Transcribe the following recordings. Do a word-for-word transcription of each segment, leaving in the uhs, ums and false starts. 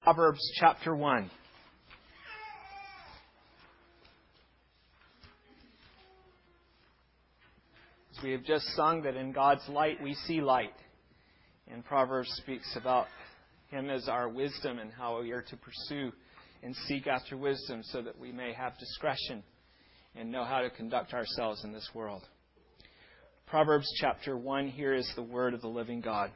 Proverbs chapter one. As we have just sung that in God's light we see light. And Proverbs speaks about Him as our wisdom and how we are to pursue and seek after wisdom so that we may have discretion and know how to conduct ourselves in this world. Proverbs chapter one, here is the word of the living God.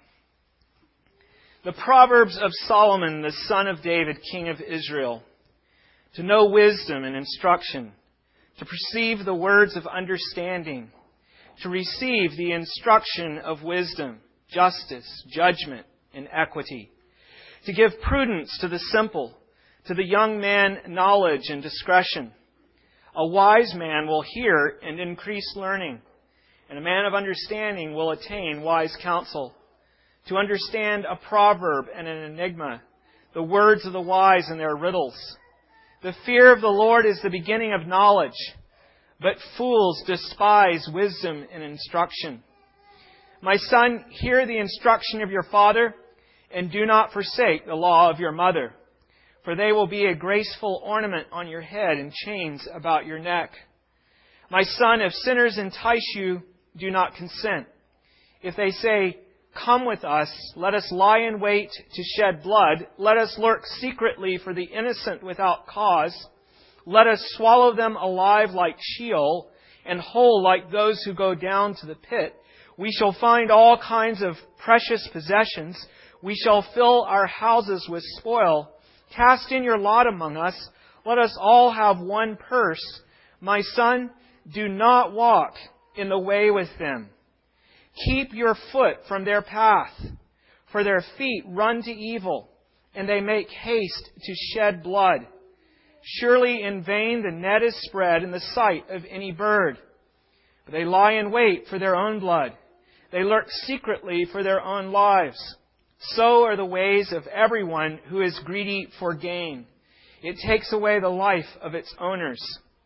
The Proverbs of Solomon, the son of David, king of Israel, to know wisdom and instruction, to perceive the words of understanding, to receive the instruction of wisdom, justice, judgment, and equity, to give prudence to the simple, to the young man knowledge and discretion. A wise man will hear and increase learning, and a man of understanding will attain wise counsel. To understand a proverb and an enigma, the words of the wise and their riddles. The fear of the Lord is the beginning of knowledge, but fools despise wisdom and instruction. My son, hear the instruction of your father, and do not forsake the law of your mother, for they will be a graceful ornament on your head and chains about your neck. My son, if sinners entice you, do not consent. If they say, "Come with us, let us lie in wait to shed blood. Let us lurk secretly for the innocent without cause. Let us swallow them alive like Sheol, and whole like those who go down to the pit. We shall find all kinds of precious possessions. We shall fill our houses with spoil. Cast in your lot among us. Let us all have one purse. My son, do not walk in the way with them. Keep your foot from their path, for their feet run to evil, and they make haste to shed blood. Surely in vain the net is spread in the sight of any bird. But they lie in wait for their own blood. They lurk secretly for their own lives. So are the ways of everyone who is greedy for gain. It takes away the life of its owners.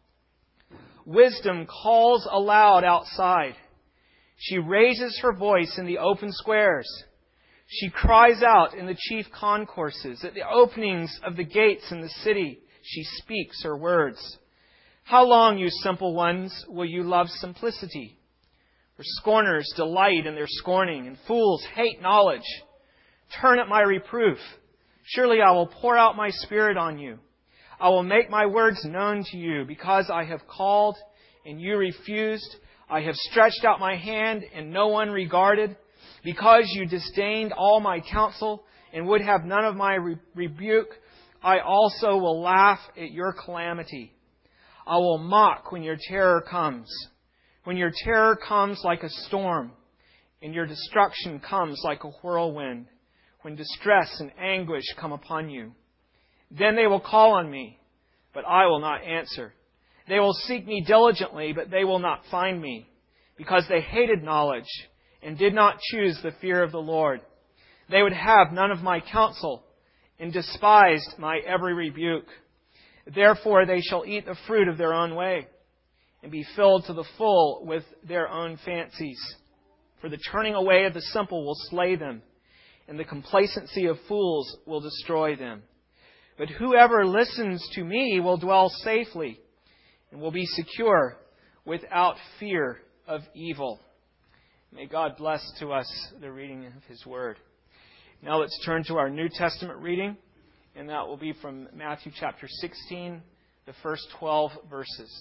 Wisdom calls aloud outside. She raises her voice in the open squares. She cries out in the chief concourses. At the openings of the gates in the city, she speaks her words. How long, you simple ones, will you love simplicity? For scorners delight in their scorning, and fools hate knowledge. Turn at my reproof. Surely I will pour out my spirit on you. I will make my words known to you, because I have called and you refused. I have stretched out my hand and no one regarded. Because you disdained all my counsel and would have none of my re- rebuke, I also will laugh at your calamity. I will mock when your terror comes. When your terror comes like a storm, and your destruction comes like a whirlwind, when distress and anguish come upon you. Then they will call on me, but I will not answer. They will seek me diligently, but they will not find me, because they hated knowledge and did not choose the fear of the Lord. They would have none of my counsel and despised my every rebuke. Therefore they shall eat the fruit of their own way and be filled to the full with their own fancies. For the turning away of the simple will slay them, and the complacency of fools will destroy them. But whoever listens to me will dwell safely and will be secure without fear of evil. May God bless to us the reading of His Word. Now let's turn to our New Testament reading, and that will be from Matthew chapter sixteen, the first twelve verses.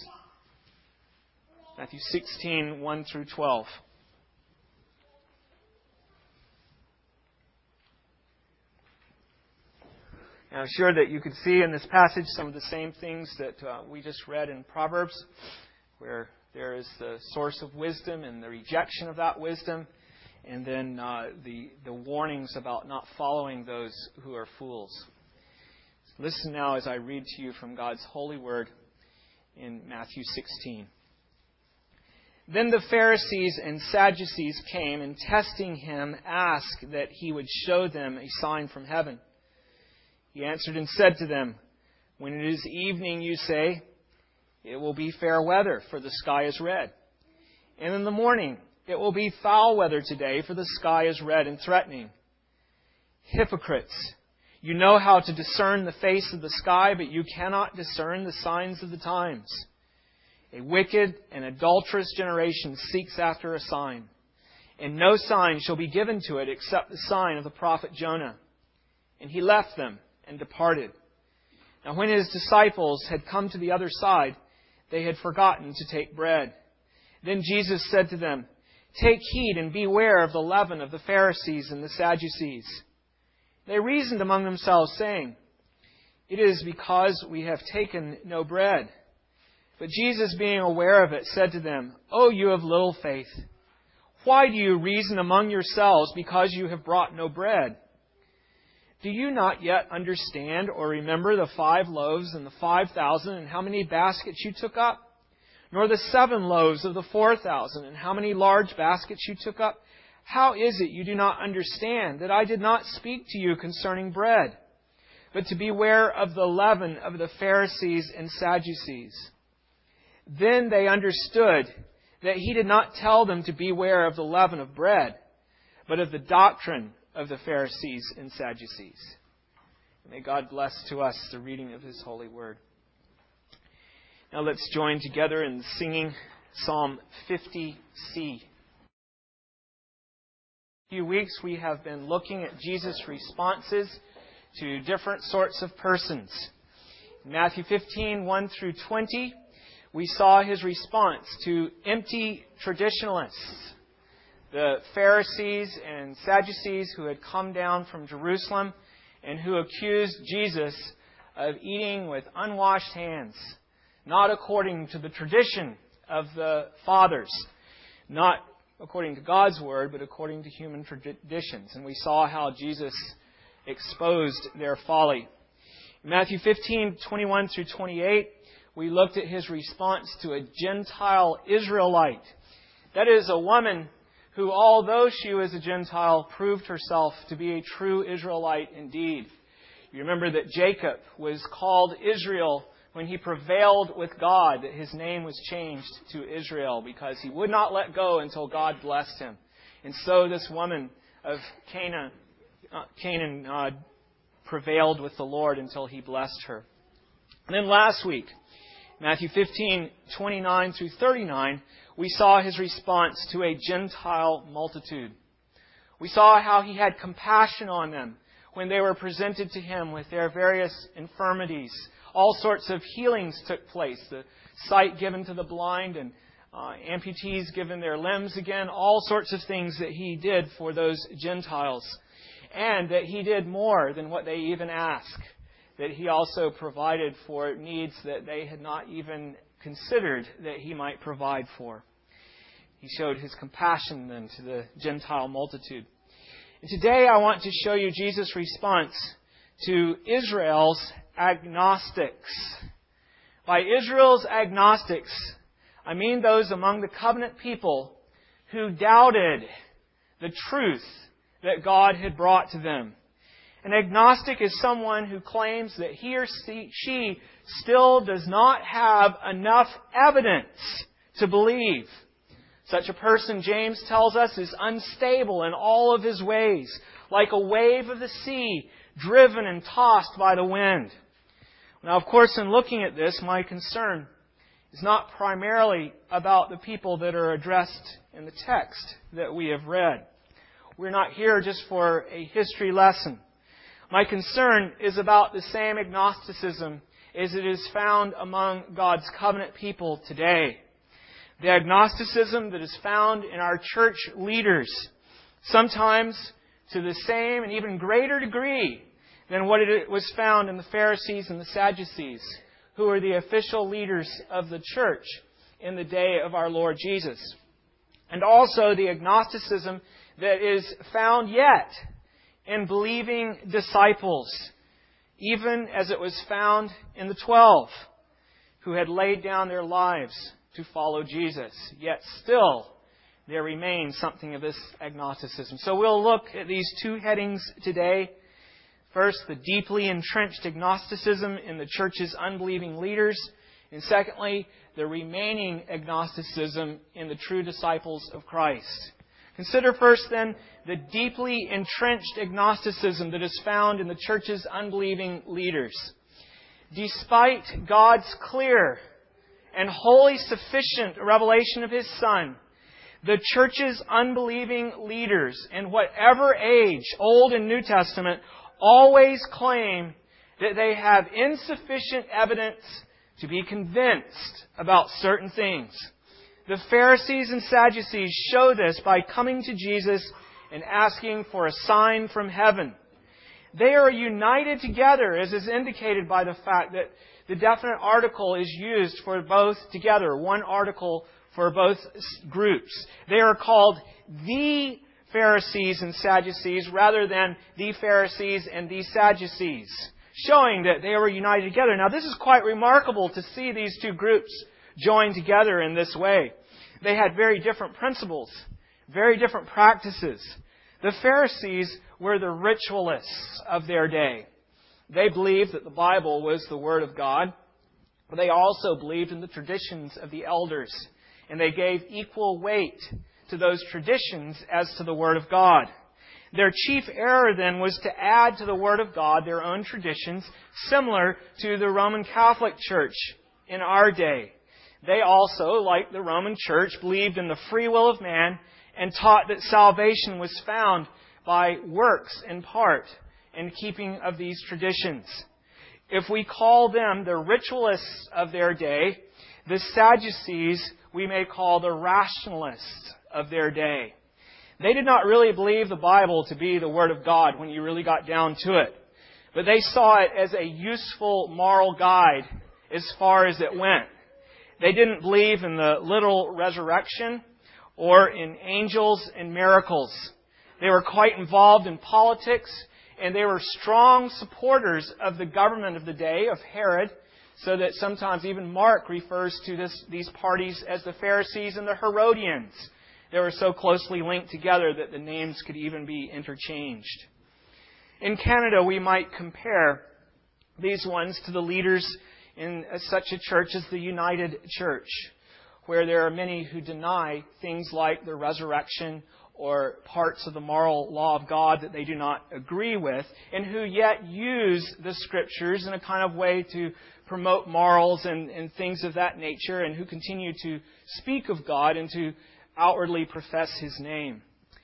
Matthew sixteen, one through twelve. And I'm sure that you can see in this passage some of the same things that uh, we just read in Proverbs, where there is the source of wisdom and the rejection of that wisdom, and then uh, the, the warnings about not following those who are fools. Listen now as I read to you from God's holy word in Matthew sixteen. Then the Pharisees and Sadducees came, and testing Him, asked that He would show them a sign from heaven. He answered and said to them, "When it is evening, you say, 'It will be fair weather, for the sky is red.' And in the morning, 'It will be foul weather today, for the sky is red and threatening.' Hypocrites, You know how to discern the face of the sky, but you cannot discern the signs of the times. A wicked and adulterous generation seeks after a sign, and no sign shall be given to it except the sign of the prophet Jonah. And he left them and departed. Now when his disciples had come to the other side, they had forgotten to take bread. Then Jesus said to them, Take heed and beware of the leaven of the Pharisees and the Sadducees. They reasoned among themselves, saying, It is because we have taken no bread. But Jesus, being aware of it, said to them, O you of little faith, why do you reason among yourselves because you have brought no bread? Do you not yet understand or remember the five loaves and the five thousand and how many baskets you took up? Nor the seven loaves of the four thousand and how many large baskets you took up? How is it you do not understand that I did not speak to you concerning bread, but to beware of the leaven of the Pharisees and Sadducees? Then they understood that he did not tell them to beware of the leaven of bread, but of the doctrine of the Pharisees and Sadducees. May God bless to us the reading of His holy word. Now let's join together in singing Psalm fifty C. For a few weeks we have been looking at Jesus' responses to different sorts of persons. In Matthew fifteen, one through twenty, we saw His response to empty traditionalists, the Pharisees and Sadducees who had come down from Jerusalem and who accused Jesus of eating with unwashed hands, not according to the tradition of the fathers, not according to God's word, but according to human traditions. And we saw how Jesus exposed their folly. In Matthew fifteen, twenty-one through twenty-eight, we looked at His response to a Gentile Israelite. That is, a woman who, although she was a Gentile, proved herself to be a true Israelite indeed. You remember that Jacob was called Israel when he prevailed with God, that his name was changed to Israel because he would not let go until God blessed him. And so this woman of Canaan, uh, Canaan uh, prevailed with the Lord until He blessed her. And then last week, Matthew fifteen, twenty-nine through thirty-nine, we saw His response to a Gentile multitude. We saw how He had compassion on them when they were presented to Him with their various infirmities. All sorts of healings took place. The sight given to the blind and uh, amputees given their limbs again. All sorts of things that He did for those Gentiles. And that He did more than what they even asked. That He also provided for needs that they had not even considered that He might provide for. He showed His compassion then to the Gentile multitude. And today I want to show you Jesus' response to Israel's agnostics. By Israel's agnostics, I mean those among the covenant people who doubted the truth that God had brought to them. An agnostic is someone who claims that he or she still does not have enough evidence to believe. Such a person, James tells us, is unstable in all of his ways, like a wave of the sea, driven and tossed by the wind. Now, of course, in looking at this, my concern is not primarily about the people that are addressed in the text that we have read. We're not here just for a history lesson. My concern is about the same agnosticism as it is found among God's covenant people today. The agnosticism that is found in our church leaders, sometimes to the same and even greater degree than what it was found in the Pharisees and the Sadducees, who were the official leaders of the church in the day of our Lord Jesus. And also the agnosticism that is found yet in believing disciples, even as it was found in the twelve, who had laid down their lives to follow Jesus. Yet still, there remains something of this agnosticism. So we'll look at these two headings today. First, the deeply entrenched agnosticism in the church's unbelieving leaders. And secondly, the remaining agnosticism in the true disciples of Christ. Consider first then the deeply entrenched agnosticism that is found in the church's unbelieving leaders. Despite God's clear and wholly sufficient revelation of His Son, the church's unbelieving leaders, in whatever age, Old and New Testament, always claim that they have insufficient evidence to be convinced about certain things. The Pharisees and Sadducees show this by coming to Jesus and asking for a sign from heaven. They are united together, as is indicated by the fact that the definite article is used for both together, one article for both groups. They are called the Pharisees and Sadducees rather than the Pharisees and the Sadducees, showing that they were united together. Now, this is quite remarkable to see these two groups joined together in this way. They had very different principles, very different practices. The Pharisees were the ritualists of their day. They believed that the Bible was the Word of God, but they also believed in the traditions of the elders, and they gave equal weight to those traditions as to the Word of God. Their chief error then was to add to the Word of God their own traditions, similar to the Roman Catholic Church in our day. They also, like the Roman Church, believed in the free will of man and taught that salvation was found by works in part and keeping of these traditions. If we call them the ritualists of their day, the Sadducees we may call the rationalists of their day. They did not really believe the Bible to be the Word of God when you really got down to it, but they saw it as a useful moral guide as far as it went. They didn't believe in the literal resurrection or in angels and miracles. They were quite involved in politics, and they were strong supporters of the government of the day, of Herod, so that sometimes even Mark refers to this, these parties as the Pharisees and the Herodians. They were so closely linked together that the names could even be interchanged. In Canada, we might compare these ones to the leaders in such a church as the United Church, where there are many who deny things like the resurrection or parts of the moral law of God that they do not agree with, and who yet use the Scriptures in a kind of way to promote morals and, and things of that nature, and who continue to speak of God and to outwardly profess His name.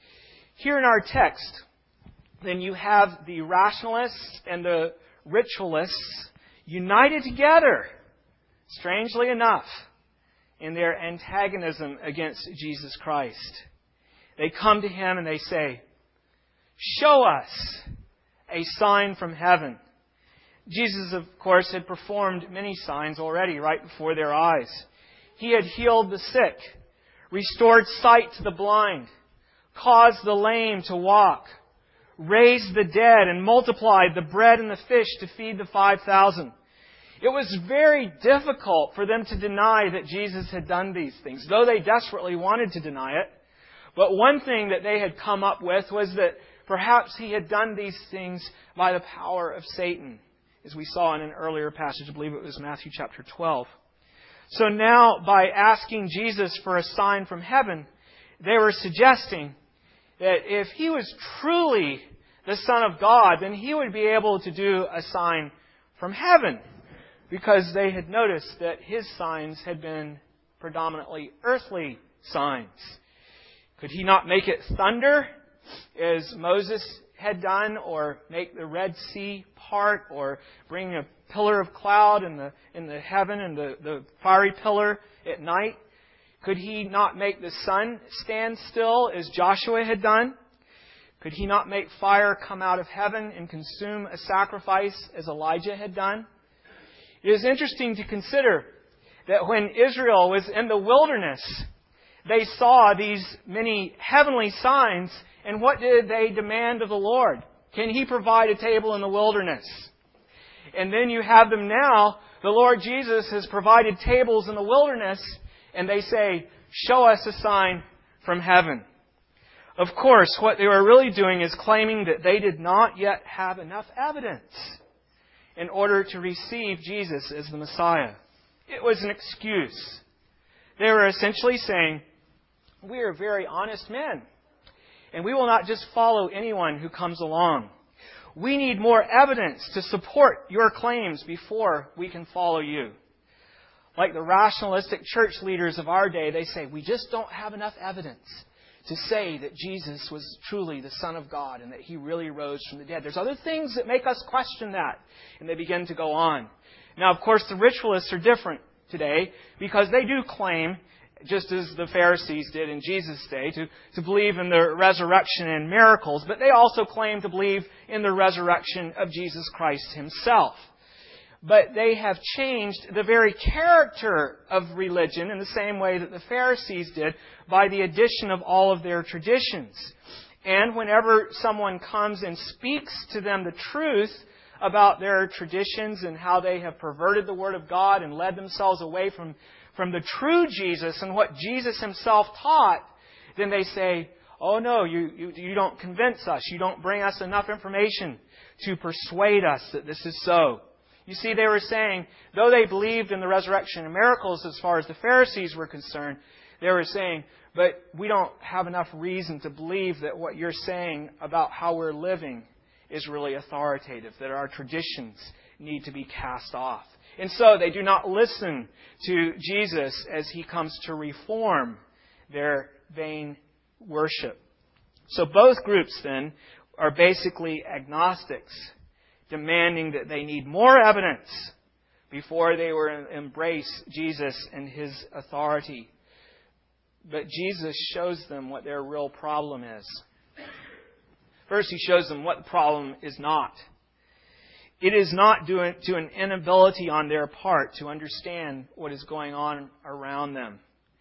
Here in our text, then you have the rationalists and the ritualists united together, strangely enough, in their antagonism against Jesus Christ. They come to Him and they say, "Show us a sign from heaven." Jesus, of course, had performed many signs already right before their eyes. He had healed the sick, restored sight to the blind, caused the lame to walk, raised the dead, and multiplied the bread and the fish to feed the five thousand. It was very difficult for them to deny that Jesus had done these things, though they desperately wanted to deny it. But one thing that they had come up with was that perhaps He had done these things by the power of Satan, as we saw in an earlier passage. I believe it was Matthew chapter twelve. So now, by asking Jesus for a sign from heaven, they were suggesting that if He was truly the Son of God, then He would be able to do a sign from heaven, because they had noticed that His signs had been predominantly earthly signs. Could He not make it thunder, as Moses had done, or make the Red Sea part, or bring a pillar of cloud in the in the heaven and the, the fiery pillar at night? Could He not make the sun stand still, as Joshua had done? Could He not make fire come out of heaven and consume a sacrifice, as Elijah had done? It is interesting to consider that when Israel was in the wilderness, they saw these many heavenly signs, and what did they demand of the Lord? Can He provide a table in the wilderness? And then you have them now, the Lord Jesus has provided tables in the wilderness, and they say, "Show us a sign from heaven." Of course, what they were really doing is claiming that they did not yet have enough evidence in order to receive Jesus as the Messiah. It was an excuse. They were essentially saying, "We are very honest men. And we will not just follow anyone who comes along. We need more evidence to support your claims before we can follow you. Like the rationalistic church leaders of our day, they say, we just don't have enough evidence to say that Jesus was truly the Son of God and that He really rose from the dead. There's other things that make us question that. And they begin to go on. Now, of course, the ritualists are different today because they do claim, just as the Pharisees did in Jesus' day, to, to believe in the resurrection and miracles, but they also claim to believe in the resurrection of Jesus Christ Himself. But they have changed the very character of religion in the same way that the Pharisees did by the addition of all of their traditions. And whenever someone comes and speaks to them the truth about their traditions and how they have perverted the Word of God and led themselves away from from the true Jesus and what Jesus Himself taught, then they say, oh no, you, you, you don't convince us. You don't bring us enough information to persuade us that this is so. You see, they were saying, though they believed in the resurrection and miracles as far as the Pharisees were concerned, they were saying, but we don't have enough reason to believe that what you're saying about how we're living is really authoritative, that our traditions need to be cast off. And so they do not listen to Jesus as He comes to reform their vain worship. So both groups then are basically agnostics, demanding that they need more evidence before they will embrace Jesus and His authority. But Jesus shows them what their real problem is. First, He shows them what the problem is not. It is not due to an inability on their part to understand what is going on around them.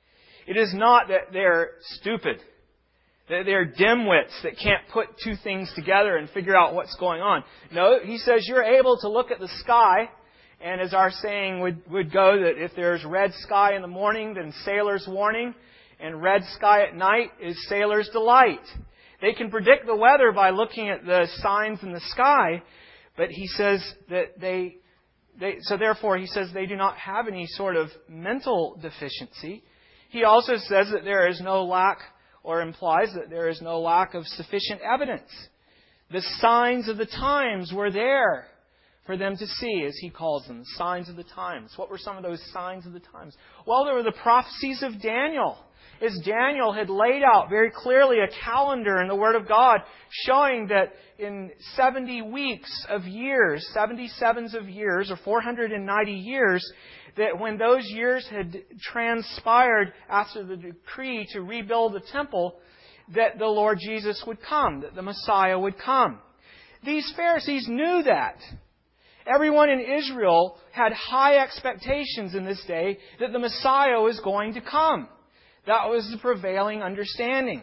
It is not that they're stupid, that they're dimwits that can't put two things together and figure out what's going on. No, He says you're able to look at the sky, and as our saying would, would go, that if there's red sky in the morning, then sailor's warning, and red sky at night is sailor's delight. They can predict the weather by looking at the signs in the sky, but He says that they, they, so therefore He says they do not have any sort of mental deficiency. He also says that there is no lack, or implies that there is no lack of sufficient evidence. The signs of the times were there for them to see, as He calls them, signs of the times. What were some of those signs of the times? Well, there were the prophecies of Daniel. As Daniel had laid out very clearly a calendar in the Word of God showing that in seventy weeks of years, seventy-sevens of years, or four hundred ninety years, that when those years had transpired after the decree to rebuild the temple, that the Lord Jesus would come, that the Messiah would come. These Pharisees knew that. Everyone in Israel had high expectations in this day that the Messiah was going to come. That was the prevailing understanding.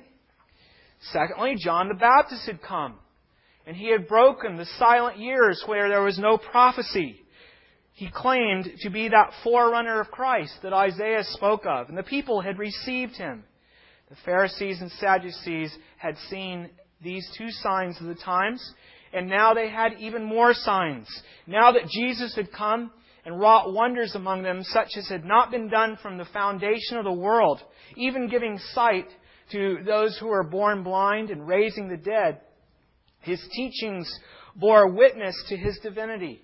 Secondly, John the Baptist had come, and he had broken the silent years where there was no prophecy. He claimed to be that forerunner of Christ that Isaiah spoke of, and the people had received Him. The Pharisees and Sadducees had seen these two signs of the times, and now they had even more signs. Now that Jesus had come and wrought wonders among them, such as had not been done from the foundation of the world, even giving sight to those who were born blind and raising the dead, His teachings bore witness to His divinity,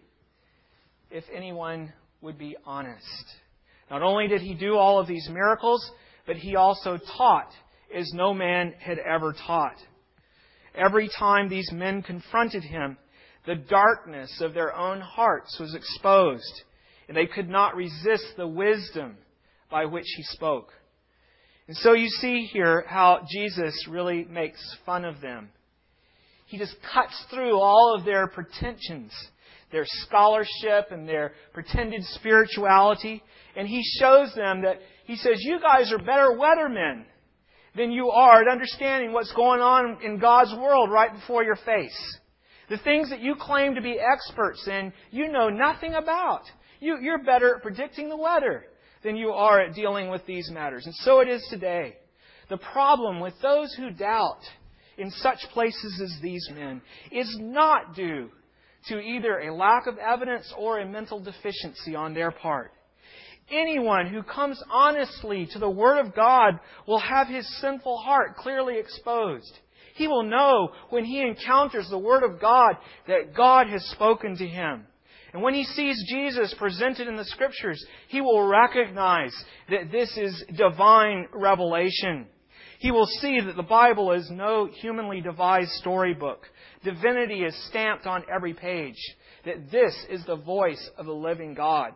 if anyone would be honest. Not only did He do all of these miracles, but He also taught as no man had ever taught. Every time these men confronted Him, the darkness of their own hearts was exposed, and they could not resist the wisdom by which He spoke. And so you see here how Jesus really makes fun of them. He just cuts through all of their pretensions, their scholarship and their pretended spirituality, and He shows them that, He says, you guys are better weathermen than you are at understanding what's going on in God's world right before your face. The things that you claim to be experts in, you know nothing about. You, you're better at predicting the weather than you are at dealing with these matters. And so it is today. The problem with those who doubt in such places as these men is not due to either a lack of evidence or a mental deficiency on their part. Anyone who comes honestly to the Word of God will have his sinful heart clearly exposed. He will know when he encounters the Word of God that God has spoken to him. And when he sees Jesus presented in the Scriptures, he will recognize that this is divine revelation. He will see that the Bible is no humanly devised storybook. Divinity is stamped on every page. That this is the voice of the living God.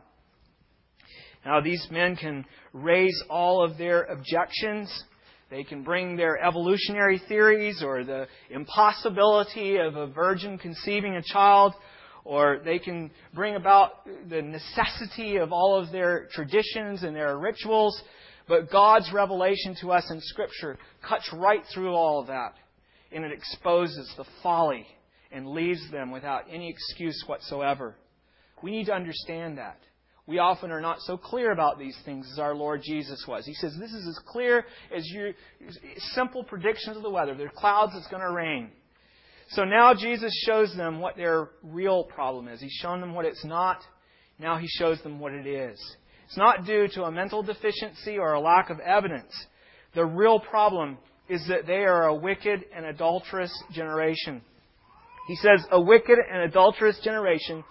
Now, these men can raise all of their objections. They can bring their evolutionary theories or the impossibility of a virgin conceiving a child, or they can bring about the necessity of all of their traditions and their rituals. But God's revelation to us in Scripture cuts right through all of that, and it exposes the folly and leaves them without any excuse whatsoever. We need to understand that. We often are not so clear about these things as our Lord Jesus was. He says, this is as clear as your simple predictions of the weather. There are clouds, it's going to rain. So now Jesus shows them what their real problem is. He's shown them what it's not. Now He shows them what it is. It's not due to a mental deficiency or a lack of evidence. The real problem is that they are a wicked and adulterous generation. He says, a wicked and adulterous generation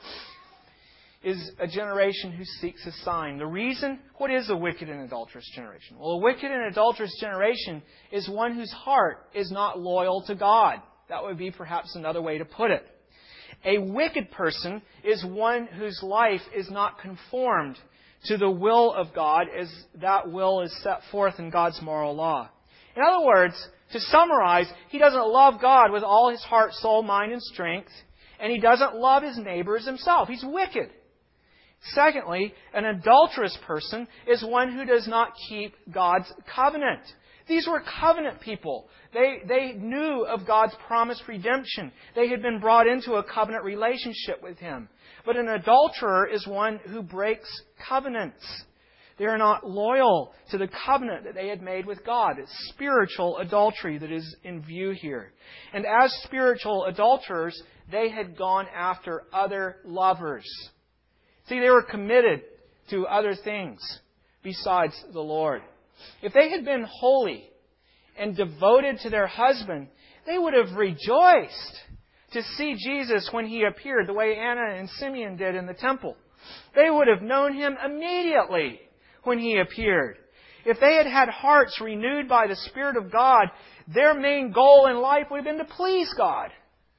is a generation who seeks a sign. The reason, what is a wicked and adulterous generation? Well, a wicked and adulterous generation is one whose heart is not loyal to God. That would be perhaps another way to put it. A wicked person is one whose life is not conformed to the will of God as that will is set forth in God's moral law. In other words, to summarize, he doesn't love God with all his heart, soul, mind, and strength, and he doesn't love his neighbor as himself. He's wicked. Secondly, an adulterous person is one who does not keep God's covenant. These were covenant people. They, they knew of God's promised redemption. They had been brought into a covenant relationship with Him. But an adulterer is one who breaks covenants. They are not loyal to the covenant that they had made with God. It's spiritual adultery that is in view here. And as spiritual adulterers, they had gone after other lovers. See, they were committed to other things besides the Lord. If they had been holy and devoted to their husband, they would have rejoiced to see Jesus when He appeared, the way Anna and Simeon did in the temple. They would have known Him immediately when He appeared. If they had had hearts renewed by the Spirit of God, their main goal in life would have been to please God.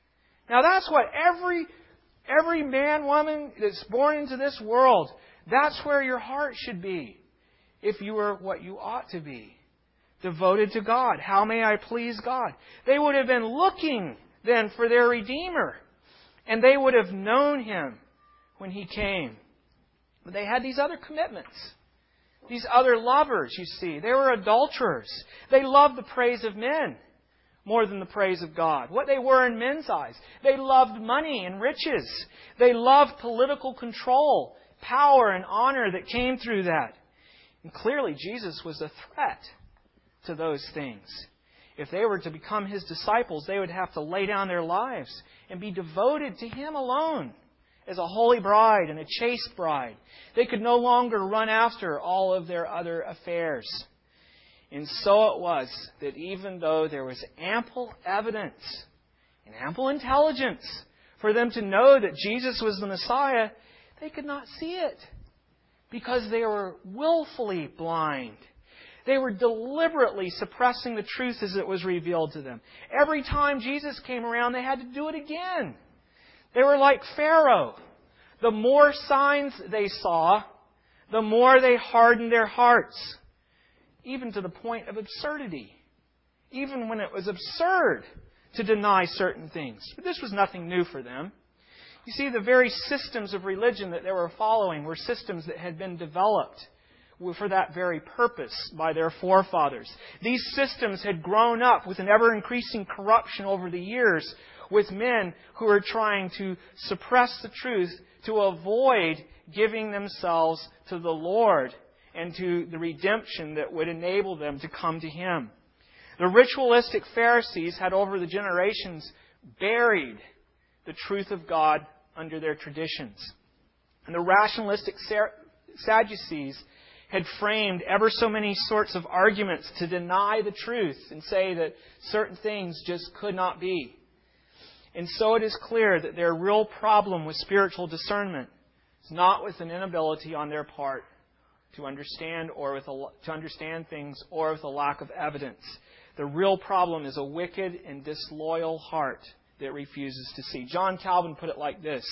Now that's what every Every man, woman that's born into this world, that's where your heart should be. If you were what you ought to be. Devoted to God. How may I please God? They would have been looking then for their Redeemer. And they would have known Him when He came. But they had these other commitments. These other lovers, you see. They were adulterers. They loved the praise of men more than the praise of God. What they were in men's eyes. They loved money and riches. They loved political control, power and honor that came through that. And clearly Jesus was a threat to those things. If they were to become His disciples, they would have to lay down their lives and be devoted to Him alone as a holy bride and a chaste bride. They could no longer run after all of their other affairs. And so it was that even though there was ample evidence and ample intelligence for them to know that Jesus was the Messiah, they could not see it because they were willfully blind. They were deliberately suppressing the truth as it was revealed to them. Every time Jesus came around, they had to do it again. They were like Pharaoh. The more signs they saw, the more they hardened their hearts. Even to the point of absurdity. Even when it was absurd to deny certain things. But this was nothing new for them. You see, the very systems of religion that they were following were systems that had been developed for that very purpose by their forefathers. These systems had grown up with an ever-increasing corruption over the years with men who were trying to suppress the truth to avoid giving themselves to the Lord and to the redemption that would enable them to come to Him. The ritualistic Pharisees had over the generations buried the truth of God under their traditions. And the rationalistic Sadducees had framed ever so many sorts of arguments to deny the truth and say that certain things just could not be. And so it is clear that their real problem with spiritual discernment is not with an inability on their part to understand or with a, to understand things or with a lack of evidence. The real problem is a wicked and disloyal heart that refuses to see. John Calvin put it like this.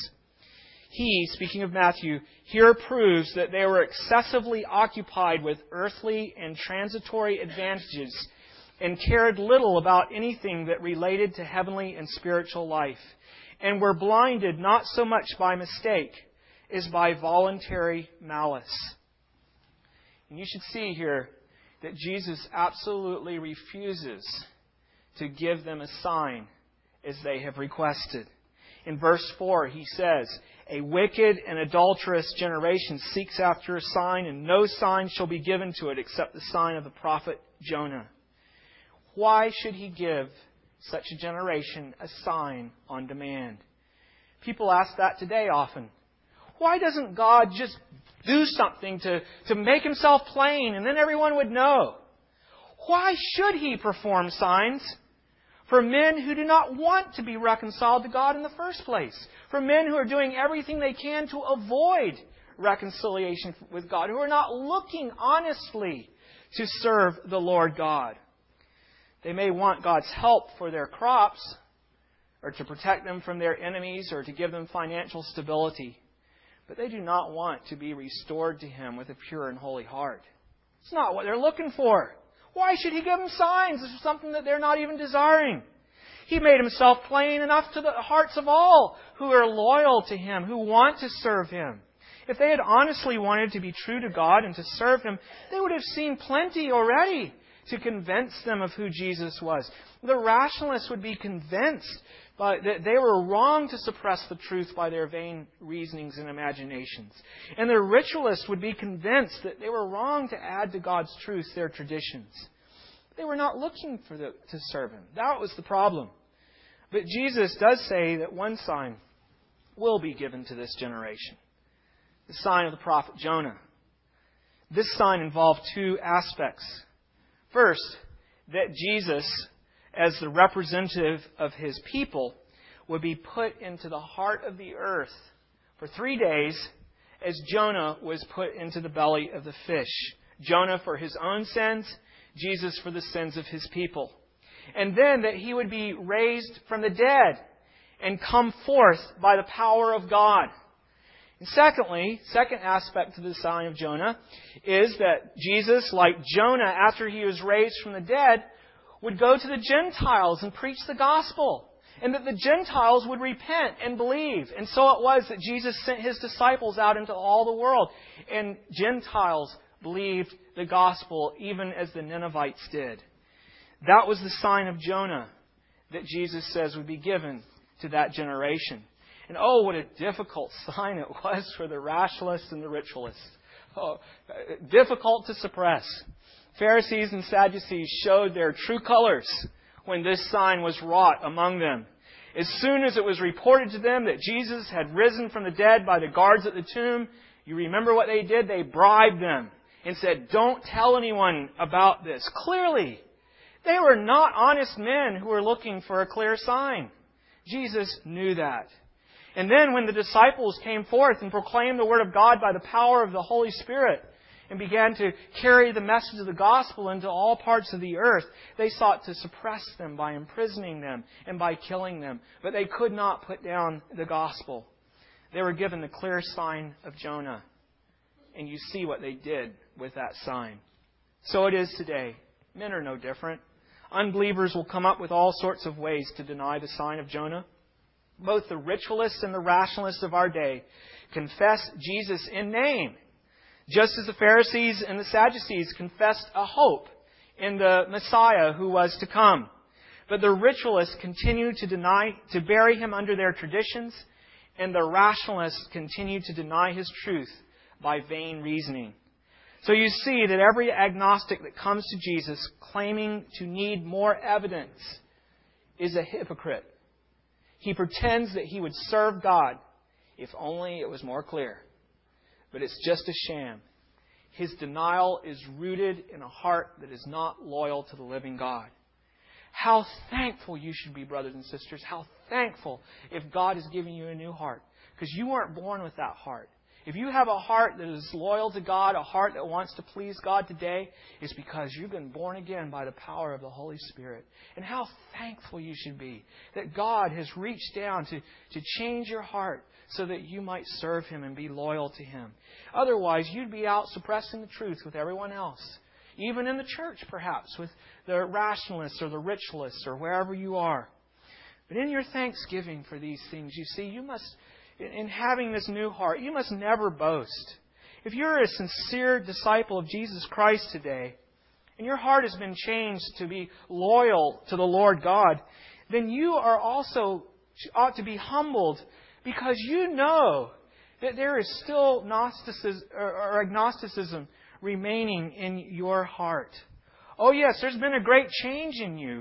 He, speaking of Matthew, here proves that they were excessively occupied with earthly and transitory advantages and cared little about anything that related to heavenly and spiritual life, and were blinded not so much by mistake as by voluntary malice. And you should see here that Jesus absolutely refuses to give them a sign as they have requested. In verse four, he says, "A wicked and adulterous generation seeks after a sign, and no sign shall be given to it except the sign of the prophet Jonah." Why should he give such a generation a sign on demand? People ask that today often. Why doesn't God just do something to, to make himself plain and then everyone would know? Why should he perform signs for men who do not want to be reconciled to God in the first place? For men who are doing everything they can to avoid reconciliation with God, who are not looking honestly to serve the Lord God. They may want God's help for their crops, or to protect them from their enemies, or to give them financial stability. But they do not want to be restored to Him with a pure and holy heart. It's not what they're looking for. Why should He give them signs? This is something that they're not even desiring. He made Himself plain enough to the hearts of all who are loyal to Him, who want to serve Him. If they had honestly wanted to be true to God and to serve Him, they would have seen plenty already to convince them of who Jesus was. The rationalists would be convinced by, that they were wrong to suppress the truth by their vain reasonings and imaginations. And the ritualists would be convinced that they were wrong to add to God's truth their traditions. They were not looking for the, to serve Him. That was the problem. But Jesus does say that one sign will be given to this generation. The sign of the prophet Jonah. This sign involved two aspects. First, that Jesus, as the representative of His people, would be put into the heart of the earth for three days as Jonah was put into the belly of the fish. Jonah for his own sins, Jesus for the sins of His people. And then that He would be raised from the dead and come forth by the power of God. And secondly, second aspect to the sign of Jonah is that Jesus, like Jonah after He was raised from the dead, would go to the Gentiles and preach the gospel. And that the Gentiles would repent and believe. And so it was that Jesus sent His disciples out into all the world. And Gentiles believed the gospel even as the Ninevites did. That was the sign of Jonah that Jesus says would be given to that generation. And oh, what a difficult sign it was for the rationalists and the ritualists. Oh, difficult to suppress. Pharisees and Sadducees showed their true colors when this sign was wrought among them. As soon as it was reported to them that Jesus had risen from the dead by the guards at the tomb, you remember what they did? They bribed them and said, "Don't tell anyone about this." Clearly, they were not honest men who were looking for a clear sign. Jesus knew that. And then when the disciples came forth and proclaimed the Word of God by the power of the Holy Spirit and began to carry the message of the gospel into all parts of the earth, they sought to suppress them by imprisoning them and by killing them. But they could not put down the gospel. They were given the clear sign of Jonah. And you see what they did with that sign. So it is today. Men are no different. Unbelievers will come up with all sorts of ways to deny the sign of Jonah. Both the ritualists and the rationalists of our day confess Jesus in name, just as the Pharisees and the Sadducees confessed a hope in the Messiah who was to come. But the ritualists continue to deny, to bury Him under their traditions, and the rationalists continue to deny His truth by vain reasoning. So you see that every agnostic that comes to Jesus claiming to need more evidence is a hypocrite. He pretends that he would serve God if only it was more clear. But it's just a sham. his denial is rooted in a heart that is not loyal to the living God. How thankful you should be, brothers and sisters. How thankful if God is giving you a new heart. Because you weren't born with that heart. If you have a heart that is loyal to God, a heart that wants to please God today, it's because you've been born again by the power of the Holy Spirit. And how thankful you should be that God has reached down to, to change your heart so that you might serve Him and be loyal to Him. Otherwise, you'd be out suppressing the truth with everyone else. Even in the church, perhaps, with the rationalists or the ritualists or wherever you are. But in your thanksgiving for these things, you see, you must... in having this new heart, you must never boast. If you're a sincere disciple of Jesus Christ today, and your heart has been changed to be loyal to the Lord God, then you are also ought to be humbled because you know that there is still Gnosticism or agnosticism remaining in your heart. Oh yes, there's been a great change in you.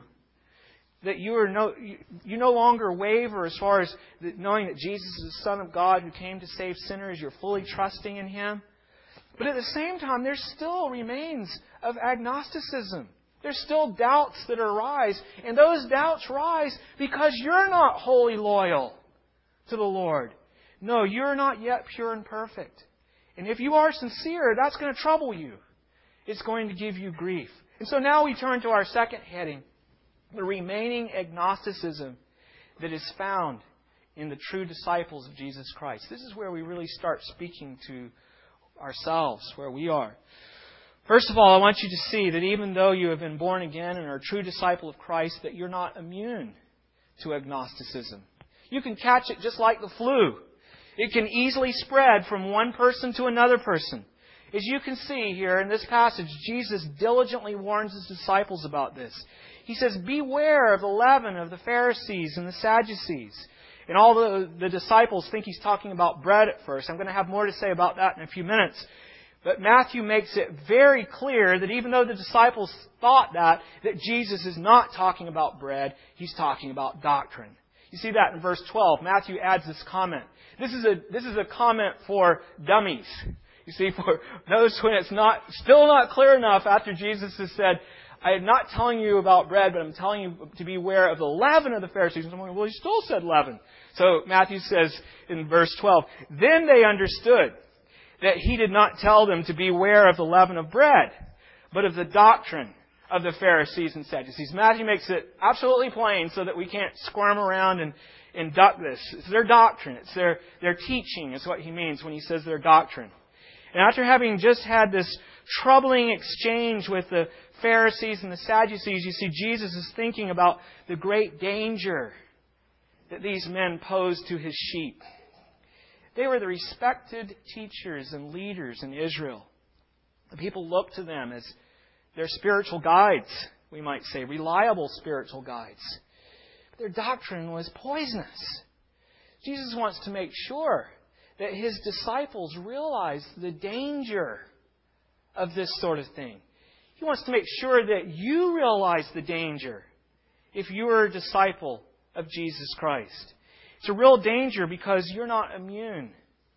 That you are no, you, you no longer waver as far as the, knowing that Jesus is the Son of God who came to save sinners. You're fully trusting in Him. But at the same time, there still remains of agnosticism. There's still doubts that arise. And those doubts rise because you're not wholly loyal to the Lord. No, you're not yet pure and perfect. And if you are sincere, that's going to trouble you. It's going to give you grief. And so now we turn to our second heading. The remaining agnosticism that is found in the true disciples of Jesus Christ. This is where we really start speaking to ourselves, where we are. First of all, I want you to see that even though you have been born again and are a true disciple of Christ, that you're not immune to agnosticism. You can catch it just like the flu. It can easily spread from one person to another person. As you can see here in this passage, Jesus diligently warns His disciples about this. He says, beware of the leaven of the Pharisees and the Sadducees. And all the, the disciples think He's talking about bread at first. I'm going to have more to say about that in a few minutes. But Matthew makes it very clear that even though the disciples thought that, that Jesus is not talking about bread, He's talking about doctrine. You see that in verse twelve. Matthew adds this comment. This is a, this is a comment for dummies. You see, for those when it's not, still not clear enough after Jesus has said, I am not telling you about bread, but I'm telling you to beware of the leaven of the Pharisees. And someone, well, He still said leaven. So Matthew says in verse twelve, then they understood that He did not tell them to beware of the leaven of bread, but of the doctrine of the Pharisees and Sadducees. Matthew makes it absolutely plain so that we can't squirm around and, and duck this. It's their doctrine. It's their, their teaching is what he means when he says their doctrine. And after having just had this troubling exchange with the Pharisees and the Sadducees, you see Jesus is thinking about the great danger that these men posed to His sheep. They were the respected teachers and leaders in Israel. The people looked to them as their spiritual guides, we might say, reliable spiritual guides. But their doctrine was poisonous. Jesus wants to make sure that His disciples realize the danger of this sort of thing. He wants to make sure that you realize the danger if you are a disciple of Jesus Christ. It's a real danger because you're not immune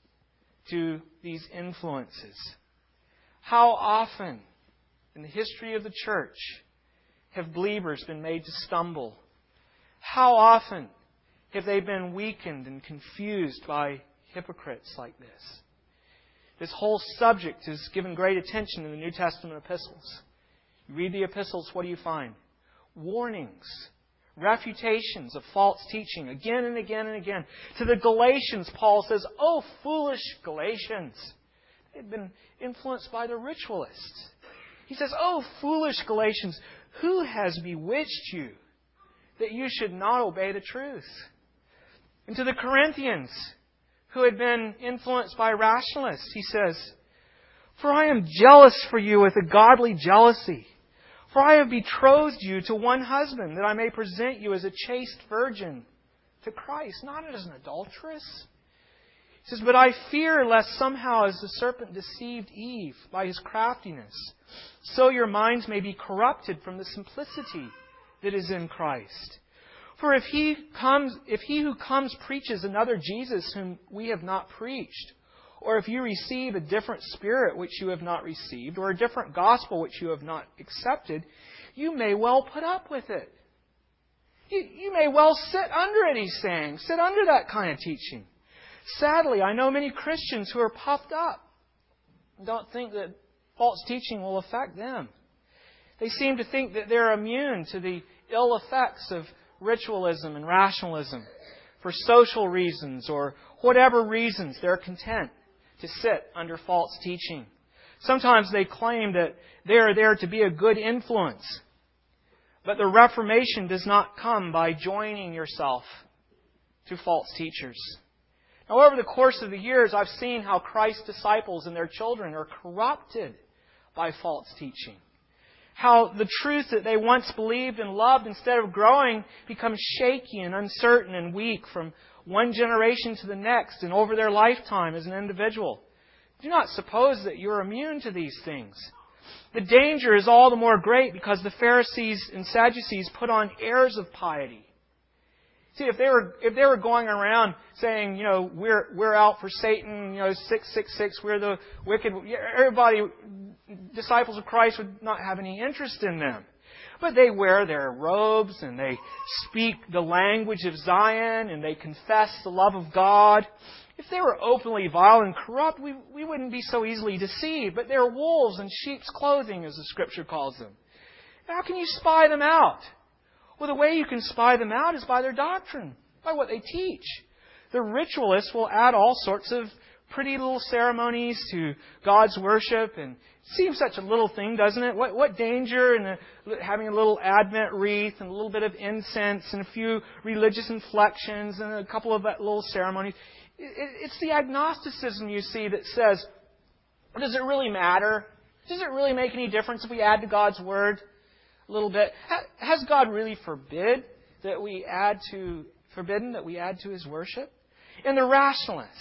to these influences. How often in the history of the church have believers been made to stumble? How often have they been weakened and confused by hypocrites like this? This whole subject is given great attention in the New Testament epistles. You read the epistles, what do you find? Warnings, refutations of false teaching again and again and again. To the Galatians, Paul says, "Oh, foolish Galatians." They'd been influenced by the ritualists. He says, "Oh, foolish Galatians, who has bewitched you that you should not obey the truth?" And to the Corinthians, who had been influenced by rationalists, he says, "For I am jealous for you with a godly jealousy. For I have betrothed you to one husband, that I may present you as a chaste virgin to Christ, not as an adulteress." He says, "But I fear lest somehow as the serpent deceived Eve by his craftiness, so your minds may be corrupted from the simplicity that is in Christ. For if he comes, if he who comes preaches another Jesus whom we have not preached, or if you receive a different spirit which you have not received, or a different gospel which you have not accepted, you may well put up with it. You, you may well sit under it, he's saying. Sit under that kind of teaching. Sadly, I know many Christians who are puffed up and don't think that false teaching will affect them. They seem to think that they're immune to the ill effects of ritualism and rationalism. For social reasons or whatever reasons, they're content to sit under false teaching. Sometimes they claim that they are there to be a good influence. But the Reformation does not come by joining yourself to false teachers. Now, over the course of the years, I've seen how Christ's disciples and their children are corrupted by false teaching. How the truth that they once believed and loved, instead of growing, becomes shaky and uncertain and weak from one generation to the next and over their lifetime as an individual. Do not suppose that you're immune to these things. The danger is all the more great because the Pharisees and Sadducees put on airs of piety. See, if they were if they were going around saying, you know, we're we're out for Satan, you know, six six six, we're the wicked, everybody, disciples of Christ would not have any interest in them. But they wear their robes and they speak the language of Zion and they confess the love of God. If they were openly vile and corrupt, we, we wouldn't be so easily deceived. But they're wolves in sheep's clothing, as the Scripture calls them. How can you spy them out? Well, the way you can spy them out is by their doctrine, by what they teach. The ritualists will add all sorts of pretty little ceremonies to God's worship, and it seems such a little thing, doesn't it? What, what danger in a, having a little Advent wreath and a little bit of incense and a few religious inflections and a couple of little ceremonies. It, it, it's the agnosticism, you see, that says, does it really matter? Does it really make any difference if we add to God's Word a little bit? Has God really forbid that we add to, forbidden that we add to His worship? And the rationalists,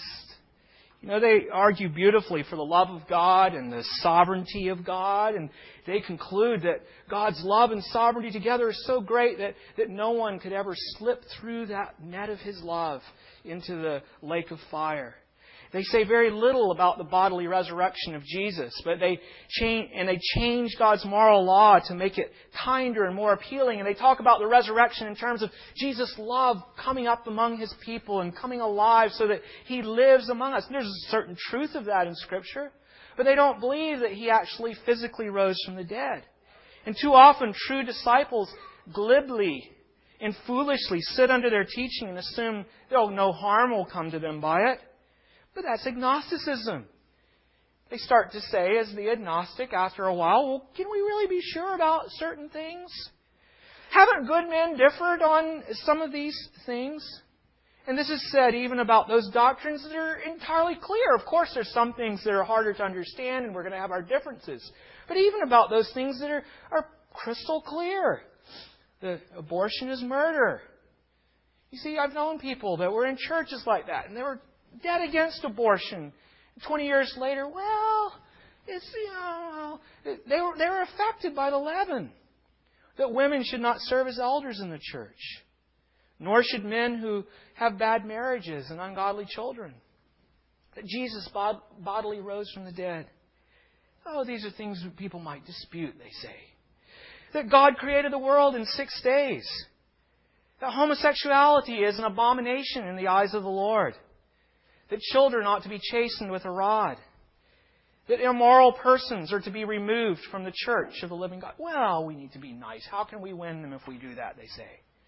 you know, they argue beautifully for the love of God and the sovereignty of God, and they conclude that God's love and sovereignty together is so great that, that no one could ever slip through that net of His love into the lake of fire. They say very little about the bodily resurrection of Jesus, but they change, and they change God's moral law to make it kinder and more appealing. And they talk about the resurrection in terms of Jesus' love coming up among His people and coming alive so that He lives among us. And there's a certain truth of that in Scripture, but they don't believe that He actually physically rose from the dead. And too often, true disciples glibly and foolishly sit under their teaching and assume, oh, no harm will come to them by it. But that's agnosticism. They start to say, as the agnostic, after a while, well, can we really be sure about certain things? Haven't good men differed on some of these things? And this is said even about those doctrines that are entirely clear. Of course, there's some things that are harder to understand, and we're going to have our differences. But even about those things that are, are crystal clear. The abortion is murder. You see, I've known people that were in churches like that, and they were dead against abortion. Twenty years later, well, it's, you know, they were, they were affected by the leaven. That women should not serve as elders in the church. Nor should men who have bad marriages and ungodly children. That Jesus bod- bodily rose from the dead. Oh, these are things that people might dispute, they say. That God created the world in six days. That homosexuality is an abomination in the eyes of the Lord. That children ought to be chastened with a rod. That immoral persons are to be removed from the church of the living God. Well, we need to be nice. How can we win them if we do that, they say.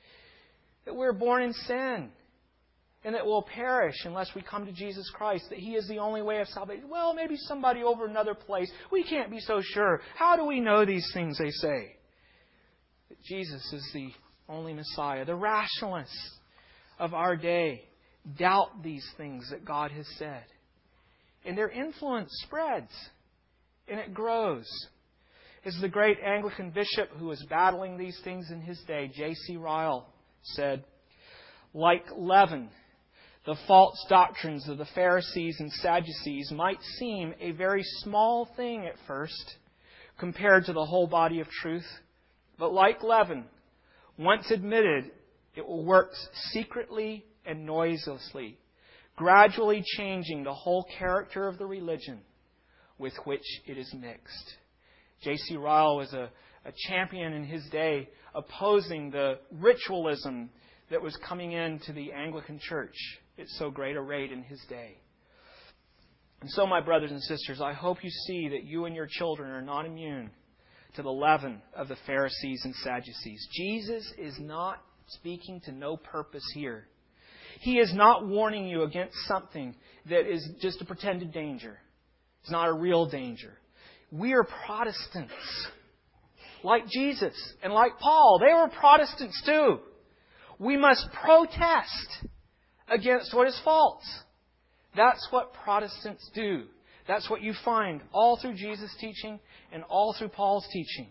That we're born in sin. And that we'll perish unless we come to Jesus Christ. That He is the only way of salvation. Well, maybe somebody over another place. We can't be so sure. How do we know these things, they say. That Jesus is the only Messiah. The rationalists of our day doubt these things that God has said. And their influence spreads. And it grows. As the great Anglican bishop who was battling these things in his day, J C Ryle, said, like leaven, the false doctrines of the Pharisees and Sadducees might seem a very small thing at first compared to the whole body of truth. But like leaven, once admitted, it will work secretly and noiselessly, gradually changing the whole character of the religion with which it is mixed. J C Ryle was a, a champion in his day, opposing the ritualism that was coming into the Anglican Church at so great a rate in his day. And so, my brothers and sisters, I hope you see that you and your children are not immune to the leaven of the Pharisees and Sadducees. Jesus is not speaking to no purpose here. He is not warning you against something that is just a pretended danger. It's not a real danger. We are Protestants. Like Jesus and like Paul. They were Protestants too. We must protest against what is false. That's what Protestants do. That's what you find all through Jesus' teaching and all through Paul's teaching.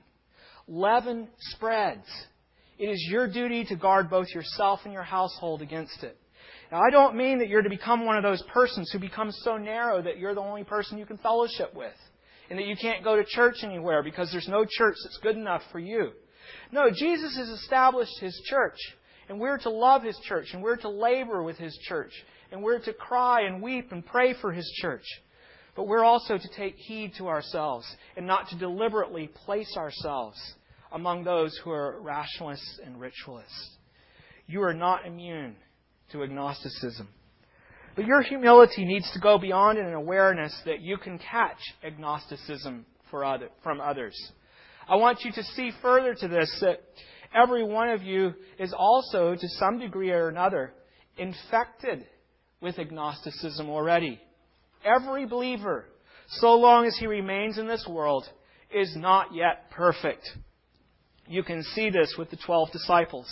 Leaven spreads. It is your duty to guard both yourself and your household against it. Now, I don't mean that you're to become one of those persons who becomes so narrow that you're the only person you can fellowship with and that you can't go to church anywhere because there's no church that's good enough for you. No, Jesus has established His church, and we're to love His church, and we're to labor with His church, and we're to cry and weep and pray for His church. But we're also to take heed to ourselves and not to deliberately place ourselves among those who are rationalists and ritualists. You are not immune to agnosticism. But your humility needs to go beyond an awareness that you can catch agnosticism for other, from others. I want you to see further to this that every one of you is also, to some degree or another, infected with agnosticism already. Every believer, so long as he remains in this world, is not yet perfect. You can see this with the twelve disciples.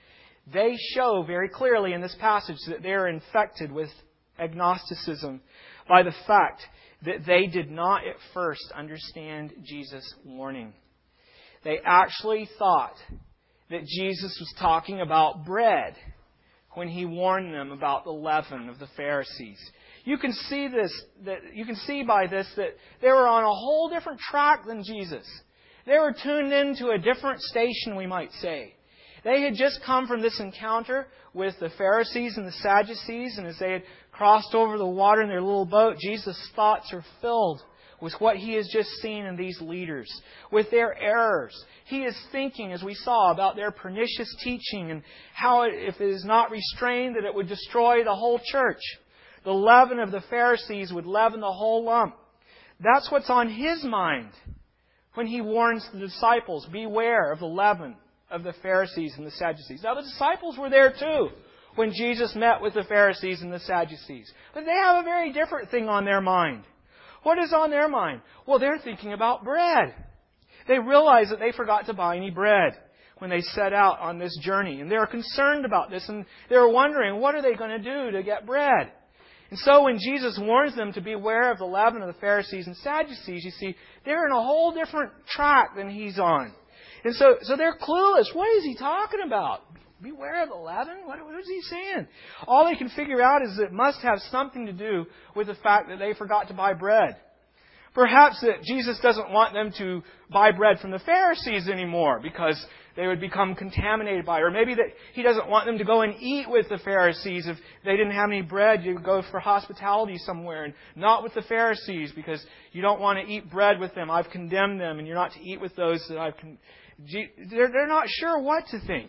They show very clearly in this passage that they are infected with agnosticism by the fact that they did not at first understand Jesus' warning. They actually thought that Jesus was talking about bread when He warned them about the leaven of the Pharisees. You can see this, that you can see by this that they were on a whole different track than Jesus. They were tuned into a different station, we might say. They had just come from this encounter with the Pharisees and the Sadducees, and as they had crossed over the water in their little boat, Jesus' thoughts are filled with what He has just seen in these leaders, with their errors. He is thinking, as we saw, about their pernicious teaching and how, it, if it is not restrained, that it would destroy the whole church. The leaven of the Pharisees would leaven the whole lump. That's what's on His mind when He warns the disciples, beware of the leaven of the Pharisees and the Sadducees. Now, the disciples were there too when Jesus met with the Pharisees and the Sadducees. But they have a very different thing on their mind. What is on their mind? Well, they're thinking about bread. They realize that they forgot to buy any bread when they set out on this journey. And they're concerned about this, and they're wondering, what are they going to do to get bread? And so when Jesus warns them to beware of the leaven of the Pharisees and Sadducees, you see, they're in a whole different track than He's on. And so, so they're clueless. What is He talking about? Beware of the leaven? What, what is He saying? All they can figure out is that it must have something to do with the fact that they forgot to buy bread. Perhaps that Jesus doesn't want them to buy bread from the Pharisees anymore because they would become contaminated by it. Or maybe that He doesn't want them to go and eat with the Pharisees. If they didn't have any bread, you would go for hospitality somewhere and not with the Pharisees because you don't want to eat bread with them. I've condemned them and you're not to eat with those that I've condemned. They're, they're not sure what to think.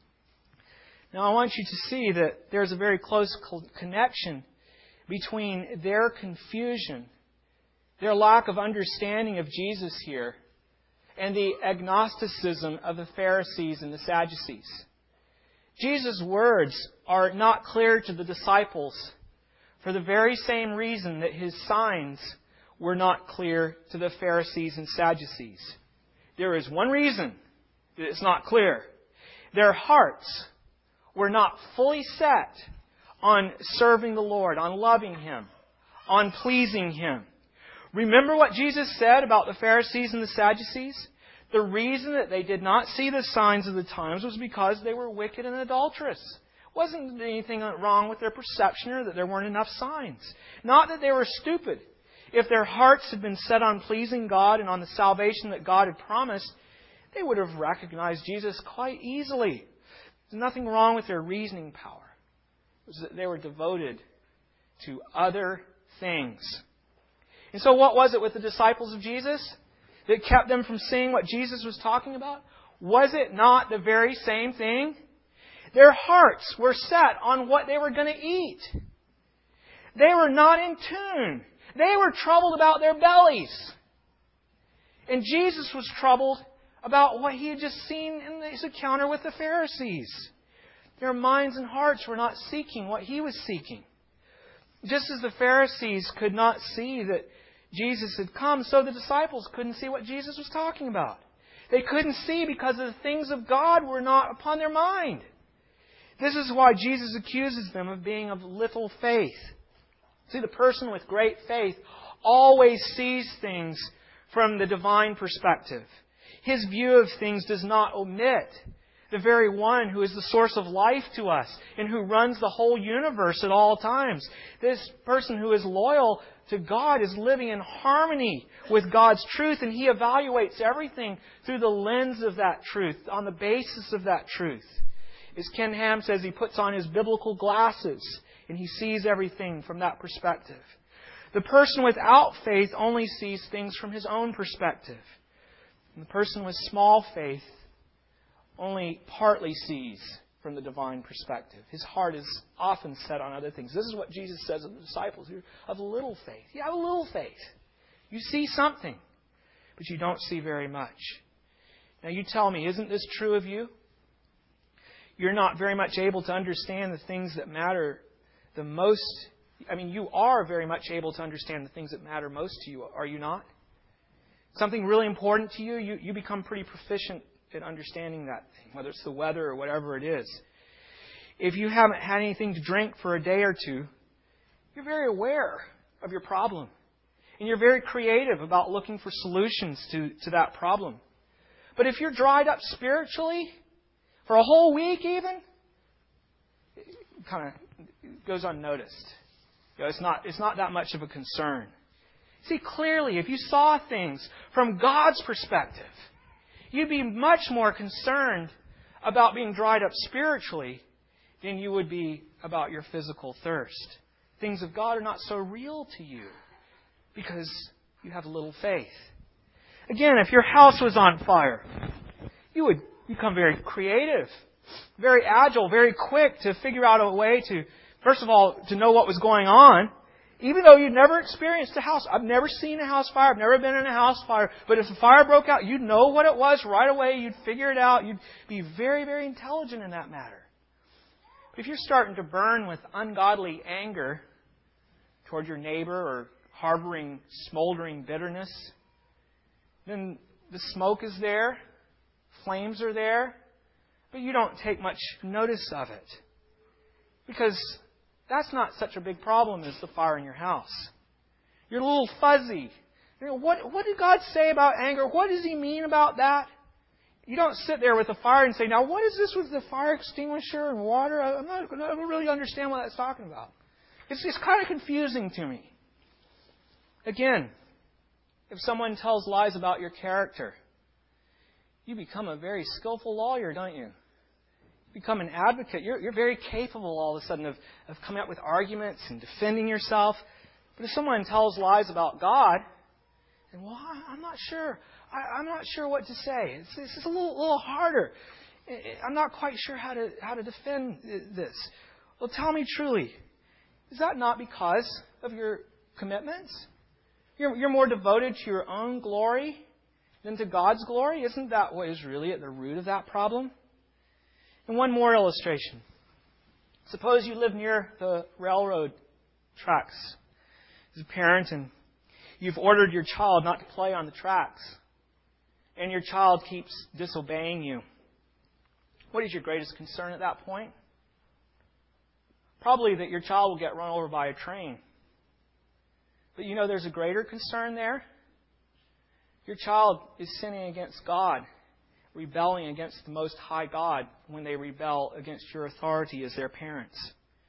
Now I want you to see that there's a very close connection between their confusion, their lack of understanding of Jesus here, and the agnosticism of the Pharisees and the Sadducees. Jesus' words are not clear to the disciples for the very same reason that His signs were not clear to the Pharisees and Sadducees. There is one reason that it's not clear. Their hearts were not fully set on serving the Lord, on loving Him, on pleasing Him. Remember what Jesus said about the Pharisees and the Sadducees? The reason that they did not see the signs of the times was because they were wicked and adulterous. It wasn't anything wrong with their perception or that there weren't enough signs. Not that they were stupid. If their hearts had been set on pleasing God and on the salvation that God had promised, they would have recognized Jesus quite easily. There's nothing wrong with their reasoning power. It was that they were devoted to other things. And so what was it with the disciples of Jesus that kept them from seeing what Jesus was talking about? Was it not the very same thing? Their hearts were set on what they were going to eat. They were not in tune. They were troubled about their bellies. And Jesus was troubled about what he had just seen in his encounter with the Pharisees. Their minds and hearts were not seeking what he was seeking. Just as the Pharisees could not see that Jesus had come, so the disciples couldn't see what Jesus was talking about. They couldn't see because the things of God were not upon their mind. This is why Jesus accuses them of being of little faith. See, the person with great faith always sees things from the divine perspective. His view of things does not omit the very one who is the source of life to us and who runs the whole universe at all times. This person who is loyal to God is living in harmony with God's truth, and he evaluates everything through the lens of that truth, on the basis of that truth. As Ken Ham says, he puts on his biblical glasses and he sees everything from that perspective. The person without faith only sees things from his own perspective. And the person with small faith only partly sees from the divine perspective. His heart is often set on other things. This is what Jesus says of the disciples who have little faith. You have a little faith. You see something, but you don't see very much. Now you tell me, isn't this true of you? You're not very much able to understand the things that matter the most. I mean, you are very much able to understand the things that matter most to you, are you not? Something really important to you, you, you become pretty proficient at understanding that thing, whether it's the weather or whatever it is. If you haven't had anything to drink for a day or two, you're very aware of your problem. And you're very creative about looking for solutions to, to that problem. But if you're dried up spiritually, for a whole week even, it kind of goes unnoticed. You know, it's not, it's not that much of a concern. See, clearly, if you saw things from God's perspective, you'd be much more concerned about being dried up spiritually than you would be about your physical thirst. Things of God are not so real to you because you have little faith. Again, if your house was on fire, you would become very creative, very agile, very quick to figure out a way to, first of all, to know what was going on. Even though you'd never experienced a house. I've never seen a house fire. I've never been in a house fire. But if a fire broke out, you'd know what it was right away. You'd figure it out. You'd be very, very intelligent in that matter. But if you're starting to burn with ungodly anger toward your neighbor or harboring smoldering bitterness, then the smoke is there. Flames are there. But you don't take much notice of it. Because that's not such a big problem as the fire in your house. You're a little fuzzy. You know, what, what did God say about anger? What does He mean about that? You don't sit there with a fire and say, now what is this with the fire extinguisher and water? I'm not, I don't really understand what that's talking about. It's, it's kind of confusing to me. Again, if someone tells lies about your character, you become a very skillful lawyer, don't you? Become an advocate. You're, you're very capable all of a sudden of, of coming up with arguments and defending yourself. But if someone tells lies about God, then well, I'm not sure. I, I'm not sure what to say. It's, this is a little, little harder. I'm not quite sure how to how to defend this. Well, tell me truly, is that not because of your commitments? You're, you're more devoted to your own glory than to God's glory? Isn't that what is really at the root of that problem? And one more illustration. Suppose you live near the railroad tracks as a parent and you've ordered your child not to play on the tracks and your child keeps disobeying you. What is your greatest concern at that point? Probably that your child will get run over by a train. But you know there's a greater concern there. Your child is sinning against God, rebelling against the Most High God when they rebel against your authority as their parents.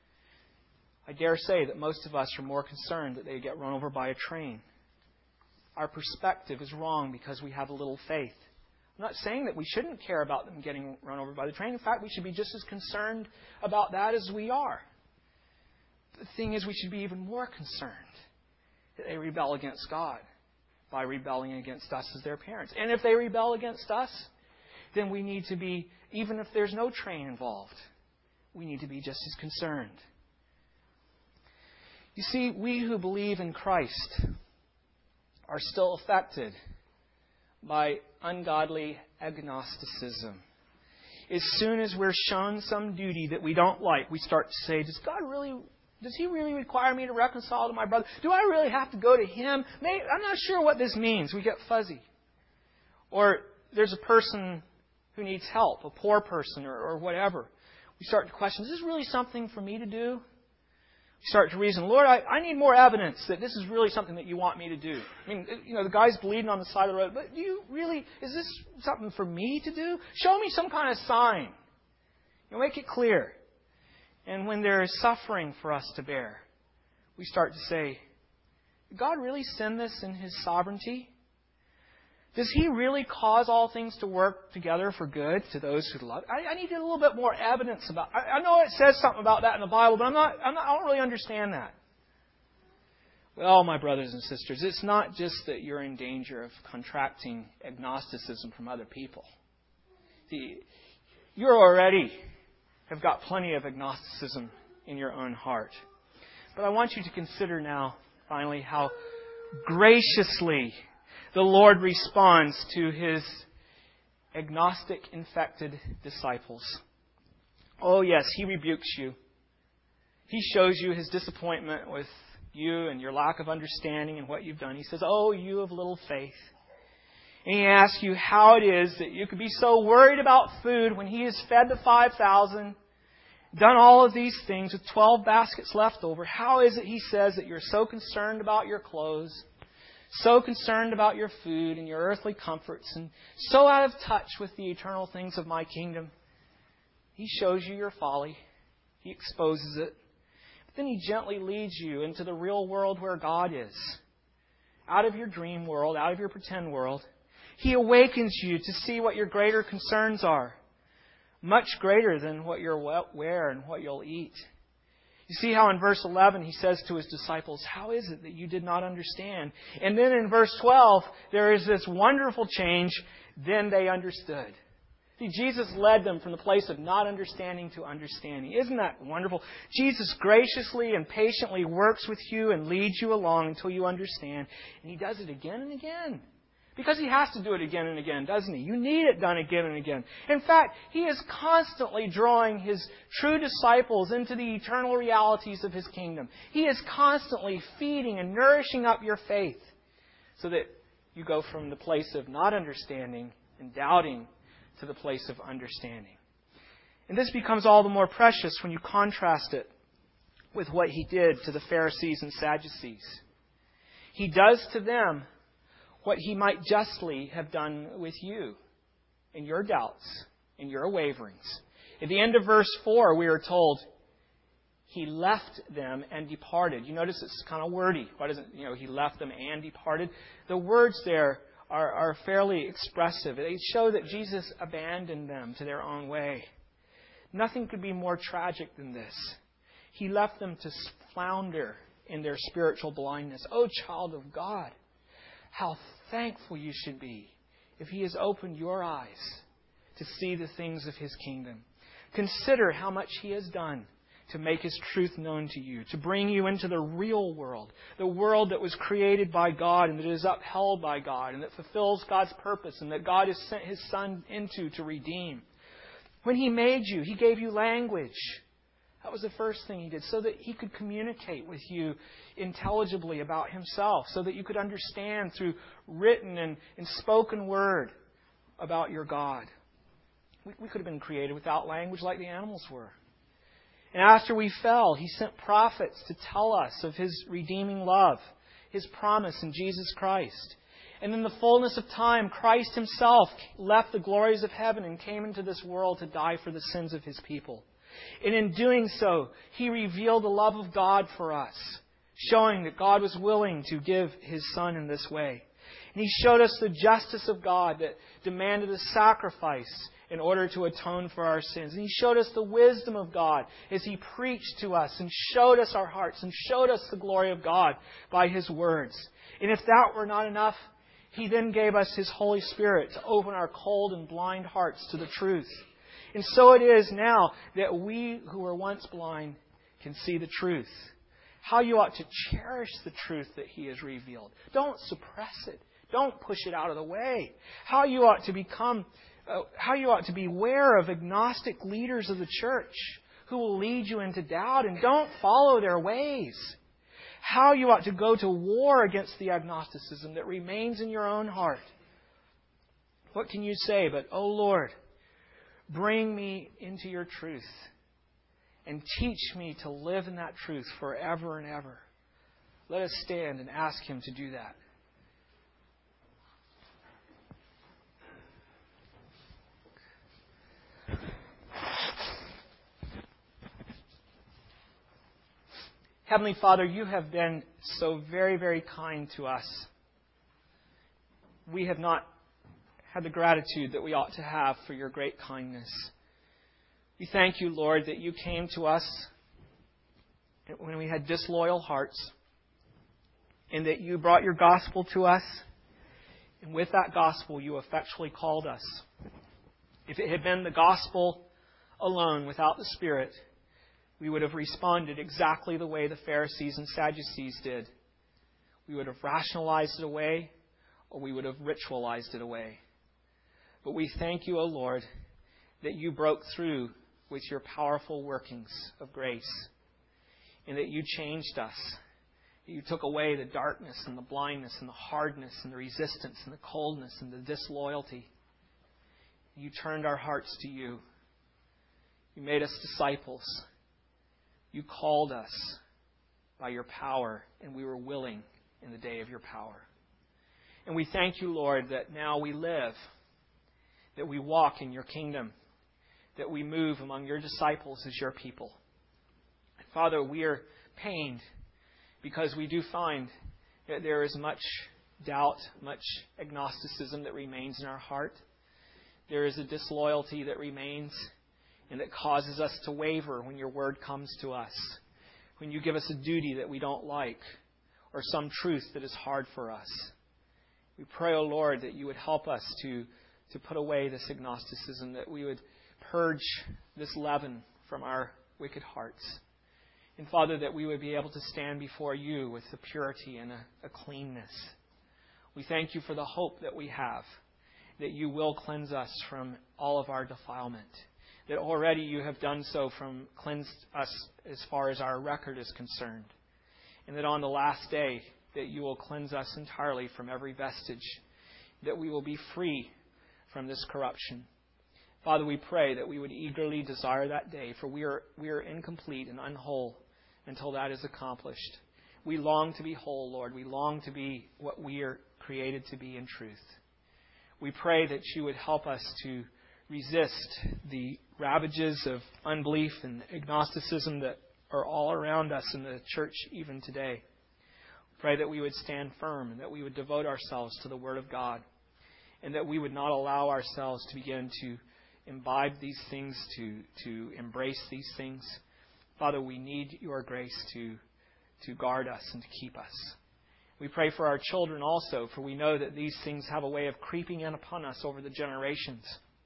I dare say that most of us are more concerned that they get run over by a train. Our perspective is wrong because we have a little faith. I'm not saying that we shouldn't care about them getting run over by the train. In fact, we should be just as concerned about that as we are. the thing is, we should be even more concerned that they rebel against God by rebelling against us as their parents. And if they rebel against us, then we need to be, even if there's no train involved, we need to be just as concerned. You see, we who believe in Christ are still affected by ungodly agnosticism. As soon as we're shown some duty that we don't like, we start to say, does God really, does He really require me to reconcile to my brother? Do I really have to go to him? Maybe, I'm not sure what this means. We get fuzzy. Or there's a person who needs help, a poor person or, or whatever. We start to question, is this really something for me to do? We start to reason, Lord, I, I need more evidence that this is really something that you want me to do. I mean, you know, the guy's bleeding on the side of the road, but do you really, is this something for me to do? Show me some kind of sign. You know, make it clear. And when there is suffering for us to bear, we start to say, did God really send this in His sovereignty? Does He really cause all things to work together for good to those who love? I, I need a little bit more evidence about. I, I know it says something about that in the Bible, but I'm not, I'm not. I don't really understand that. Well, my brothers and sisters, it's not just that you're in danger of contracting agnosticism from other people. See, you already have got plenty of agnosticism in your own heart. But I want you to consider now, finally, how graciously the Lord responds to His agnostic-infected disciples. Oh yes, He rebukes you. He shows you His disappointment with you and your lack of understanding and what you've done. He says, oh, you of little faith. And He asks you how it is that you could be so worried about food when He has fed the five thousand, done all of these things with twelve baskets left over. How is it, He says, that you're so concerned about your clothes, so concerned about your food and your earthly comforts, and so out of touch with the eternal things of my kingdom? He shows you your folly. He exposes it. But then He gently leads you into the real world where God is. Out of your dream world, out of your pretend world. He awakens you to see what your greater concerns are. Much greater than what you'll wear and what you'll eat. You see how in verse eleven He says to His disciples, how is it that you did not understand? And then in verse twelve, there is this wonderful change. Then they understood. See, Jesus led them from the place of not understanding to understanding. Isn't that wonderful? Jesus graciously and patiently works with you and leads you along until you understand. And He does it again and again. Because He has to do it again and again, doesn't He? You need it done again and again. In fact, He is constantly drawing His true disciples into the eternal realities of His kingdom. He is constantly feeding and nourishing up your faith so that you go from the place of not understanding and doubting to the place of understanding. And this becomes all the more precious when you contrast it with what He did to the Pharisees and Sadducees. He does to them what He might justly have done with you in your doubts, in your waverings. At the end of verse four, we are told, He left them and departed. You notice it's kind of wordy. Why doesn't, you know, He left them and departed? The words there are, are fairly expressive. They show that Jesus abandoned them to their own way. Nothing could be more tragic than this. He left them to flounder in their spiritual blindness. Oh, child of God, how thankful you should be if He has opened your eyes to see the things of His kingdom. Consider how much He has done to make His truth known to you, to bring you into the real world, the world that was created by God and that is upheld by God and that fulfills God's purpose and that God has sent His Son into to redeem. When He made you, He gave you language. That was the first thing He did, so that He could communicate with you intelligibly about Himself, so that you could understand through written and, and spoken word about your God. We, we could have been created without language like the animals were. And after we fell, He sent prophets to tell us of His redeeming love, His promise in Jesus Christ. And in the fullness of time, Christ Himself left the glories of heaven and came into this world to die for the sins of His people. And in doing so, He revealed the love of God for us, showing that God was willing to give His Son in this way. And He showed us the justice of God that demanded a sacrifice in order to atone for our sins. And He showed us the wisdom of God as He preached to us and showed us our hearts and showed us the glory of God by His words. And if that were not enough, He then gave us His Holy Spirit to open our cold and blind hearts to the truth. And so it is now that we who were once blind can see the truth. How you ought to cherish the truth that He has revealed. Don't suppress it. Don't push it out of the way. How you ought to become, uh, how you ought to beware of agnostic leaders of the church who will lead you into doubt, and don't follow their ways. How you ought to go to war against the agnosticism that remains in your own heart. What can you say but, "Oh Lord, bring me into your truth and teach me to live in that truth forever and ever"? Let us stand and ask Him to do that. Heavenly Father, You have been so very, very kind to us. We have not had the gratitude that we ought to have for Your great kindness. We thank You, Lord, that You came to us when we had disloyal hearts, and that You brought Your gospel to us, and with that gospel You effectually called us. If it had been the gospel alone without the Spirit, we would have responded exactly the way the Pharisees and Sadducees did. We would have rationalized it away, or we would have ritualized it away. But we thank You, O Lord, that You broke through with Your powerful workings of grace, and that You changed us. That You took away the darkness and the blindness and the hardness and the resistance and the coldness and the disloyalty. You turned our hearts to You. You made us disciples. You called us by Your power, and we were willing in the day of Your power. And we thank You, Lord, that now we live, that we walk in Your kingdom, that we move among Your disciples as Your people. Father, we are pained because we do find that there is much doubt, much agnosticism that remains in our heart. There is a disloyalty that remains, and that causes us to waver when Your word comes to us, when You give us a duty that we don't like, or some truth that is hard for us. We pray, O Lord, that You would help us to, to put away this agnosticism, that we would purge this leaven from our wicked hearts. And Father, that we would be able to stand before You with a purity and a, a cleanness. We thank You for the hope that we have, that You will cleanse us from all of our defilement. That already You have done so from cleansed us as far as our record is concerned. And that on the last day, that You will cleanse us entirely from every vestige. That we will be free from this corruption. Father, we pray that we would eagerly desire that day, for we are, we are incomplete and unwhole until that is accomplished. We long to be whole, Lord. We long to be what we are created to be in truth. We pray that You would help us to resist the ravages of unbelief and agnosticism that are all around us in the church even today. Pray that we would stand firm and that we would devote ourselves to the Word of God, and that we would not allow ourselves to begin to imbibe these things, to, to embrace these things. Father, we need Your grace to, to guard us and to keep us. We pray for our children also, for we know that these things have a way of creeping in upon us over the generations.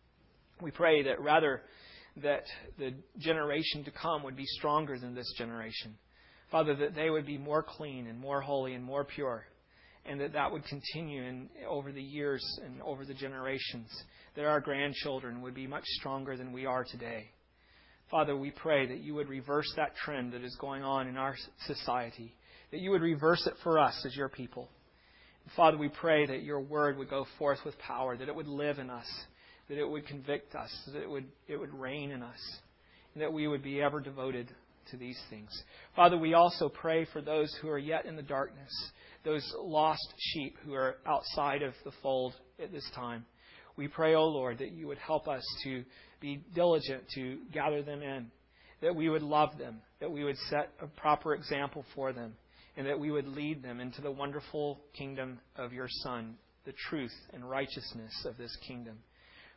We pray that rather that the generation to come would be stronger than this generation. Father, that they would be more clean and more holy and more pure, and that that would continue in, over the years and over the generations, that our grandchildren would be much stronger than we are today. Father, we pray that You would reverse that trend that is going on in our society, that You would reverse it for us as Your people. Father, we pray that Your word would go forth with power, that it would live in us, that it would convict us, that it would, it would reign in us, and that we would be ever devoted to these things. Father, we also pray for those who are yet in the darkness, those lost sheep who are outside of the fold at this time. We pray, O Lord, that You would help us to be diligent to gather them in, that we would love them, that we would set a proper example for them, and that we would lead them into the wonderful kingdom of Your Son, the truth and righteousness of this kingdom.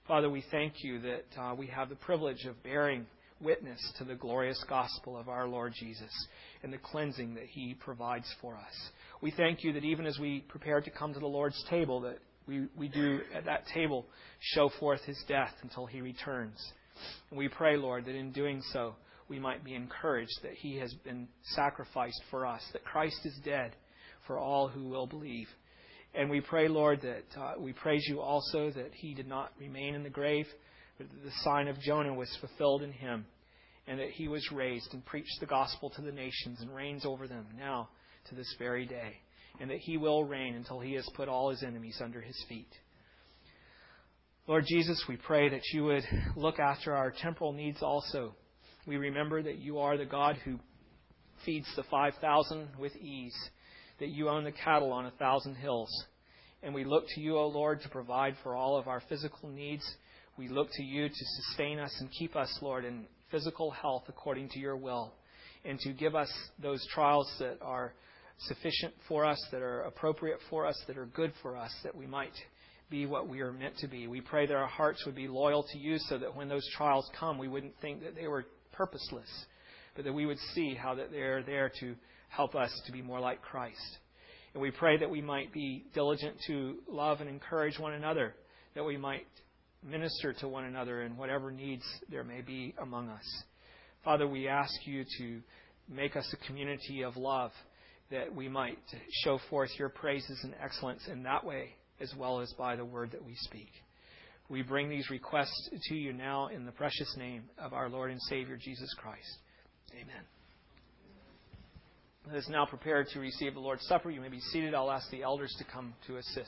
Father, we thank you that uh, we have the privilege of bearing witness to the glorious gospel of our Lord Jesus and the cleansing that He provides for us. We thank you that even as we prepare to come to the Lord's table, that we, we do at that table show forth His death until He returns. And we pray, Lord, that in doing so, we might be encouraged that He has been sacrificed for us, that Christ is dead for all who will believe. And we pray, Lord, that uh, we praise you also that He did not remain in the grave, but that the sign of Jonah was fulfilled in Him, and that He was raised and preached the gospel to the nations and reigns over them now to this very day, and that He will reign until He has put all His enemies under His feet. Lord Jesus, we pray that you would look after our temporal needs also. We remember that you are the God who feeds the five thousand with ease, that you own the cattle on a thousand hills. And we look to you, O Lord, to provide for all of our physical needs. We look to you to sustain us and keep us, Lord, in physical health according to your will, and to give us those trials that are sufficient for us, that are appropriate for us, that are good for us, that we might be what we are meant to be. We pray that our hearts would be loyal to you so that when those trials come, we wouldn't think that they were purposeless, but that we would see how that they're there to help us to be more like Christ. And we pray that we might be diligent to love and encourage one another, that we might minister to one another in whatever needs there may be among us. Father, we ask you to make us a community of love, that we might show forth your praises and excellence in that way, as well as by the word that we speak. We bring these requests to you now in the precious name of our Lord and Savior, Jesus Christ. Amen. Let us now prepare to receive the Lord's Supper. You may be seated. I'll ask the elders to come to assist.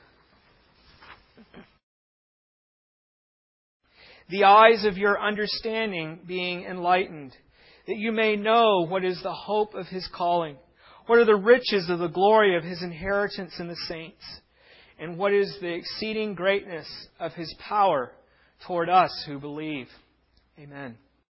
The eyes of your understanding being enlightened, that you may know what is the hope of His calling, what are the riches of the glory of His inheritance in the saints, and what is the exceeding greatness of His power toward us who believe. Amen.